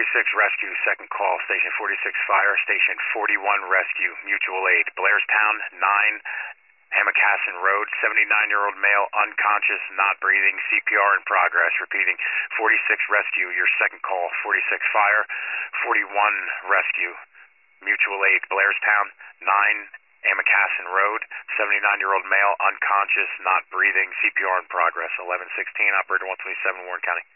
46 Rescue, second call, Station 46 Fire, Station 41 Rescue, mutual aid, Blairstown, 9, Hamacassin Road, 79-year-old male, unconscious, not breathing, CPR in progress. Repeating, 46 Rescue, your second call, 46 Fire, 41 Rescue, mutual aid, Blairstown, 9, Hamacassin Road, 79-year-old male, unconscious, not breathing, CPR in progress. 1116, operator 127, Warren County.